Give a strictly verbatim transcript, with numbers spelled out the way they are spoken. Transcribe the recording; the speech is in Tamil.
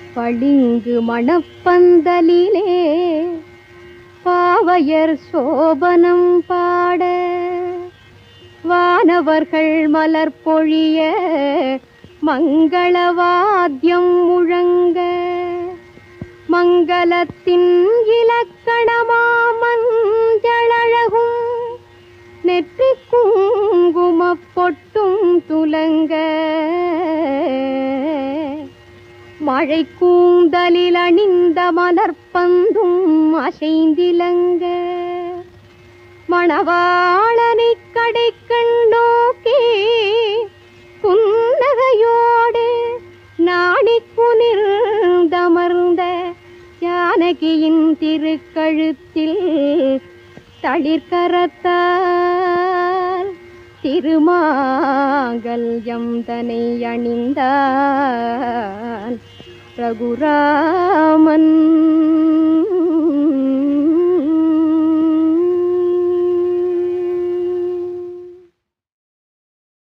பளிங்கு மணப்பந்தலிலே பாவையர் சோபனம் பாட வானவர்கள் மலர் பொழிய மங்களவாத்தியம் முழங்க மங்களத்தின் இலக்கணமா மஞ்சளழகும் நெற்றி குங்குமப் பொட்டும் துலங்க மழை கூந்தலில் அணிந்த மலர்பந்தும் அசைந்திலங்க மணவாளனை கடைக்கண் நோக்கி புன்னகையோடு நாணி குனிர்ந்தமர்ந்த ஜானகியின் திருக்கழுத்தில் தளிர்கரத்தால் திருமாங்கல்யம் தனை அணிந்தான் ரகுராமன்.